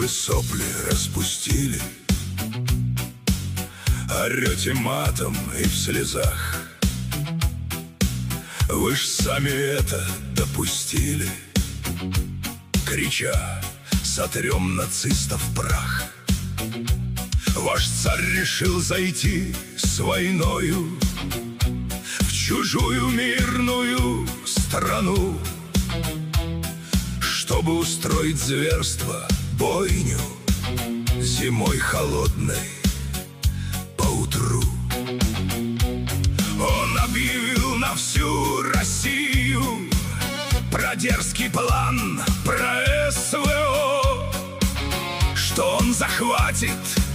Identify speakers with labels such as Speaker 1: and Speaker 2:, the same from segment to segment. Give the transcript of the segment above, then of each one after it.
Speaker 1: вы сопли распустили, орете матом и в слезах. Вы ж сами это допустили, крича: сотрем нацистов прах. Ваш царь решил зайти с войною в чужую мирную страну, чтобы устроить зверство, бойню зимой холодной поутру. Он объявил на всю Россию про дерзкий план, про СВО, что он захватит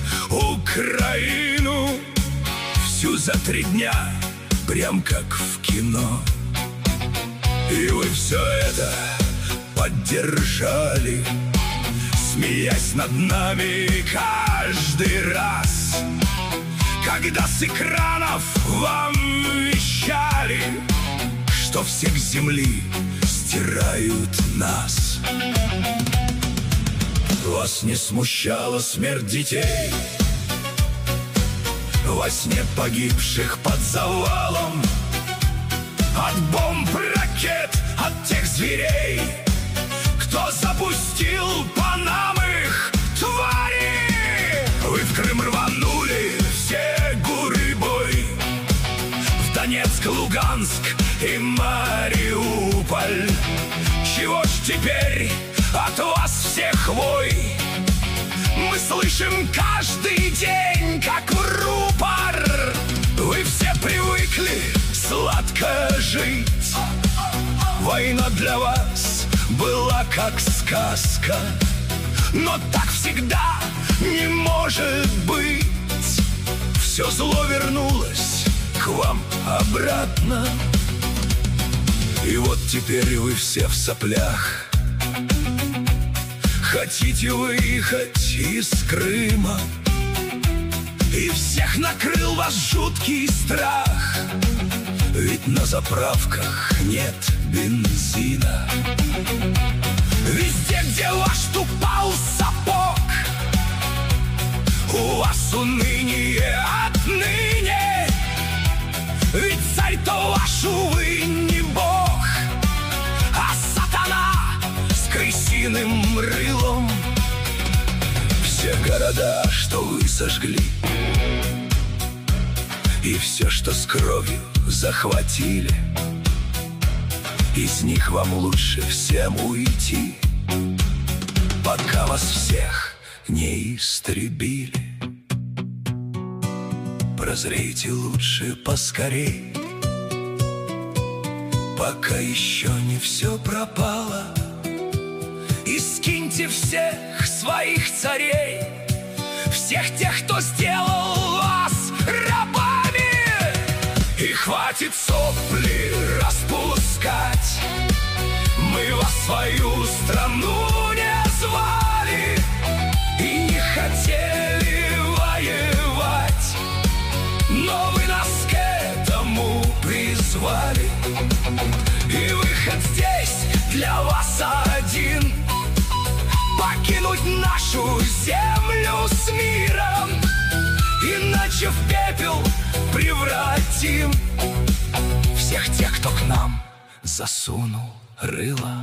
Speaker 1: Украину всю за 3 дня, прям как в кино. И вы все это поддержали, смеясь над нами каждый раз, когда с экранов вам вещали, что всех с земли стирают нас. Вас не смущала смерть детей, во сне погибших под завалом, от бомб, ракет, от тех зверей, кто запустил по нам их твари. Вы в Крым рванули, все гуры бой, в Донецк, Луганск и Мариуполь. Чего ж теперь от вас всех вой? Мы слышим каждый день, как в рупор. Вы все привыкли сладко жить, война для вас была как сказка, но так всегда не может быть. Все зло вернулось к вам обратно, и вот теперь вы все в соплях. Хотите выехать из Крыма, и всех накрыл вас жуткий страх, ведь на заправках нет бензина. Везде, где ваш ступал сапог, у вас уныние отныне, ведь царь-то ваш, увы, не бог, а сатана с крысиным рылом. Все города, что вы сожгли, и все, что с кровью захватили, из них вам лучше всем уйти, пока вас всех не истребили. Прозрейте лучше поскорей, пока еще не все пропало, и скиньте всех своих царей, всех тех, кто сделал вас рабами. И хватит сопли распускать, мы вас в свою страну не звали и не хотели воевать, но вы нас к этому призвали. И выход здесь для вас один: покинуть нашу землю с миром, иначе в пепел превратим всех тех, кто к нам засунул рыло.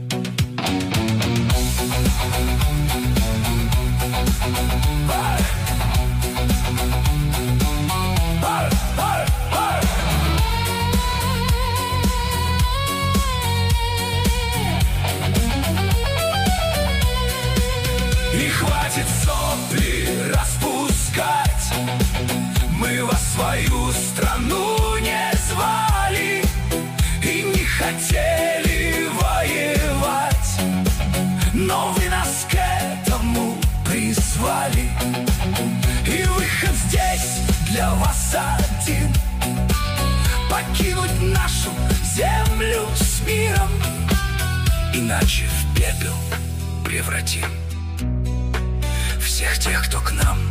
Speaker 1: И хватит сопли распускать, мы вас в свою страну не звали и не хотели воевать, но вы нас к этому призвали. И выход здесь для вас один: покинуть нашу землю с миром, иначе в пепел превратим всех тех, кто к нам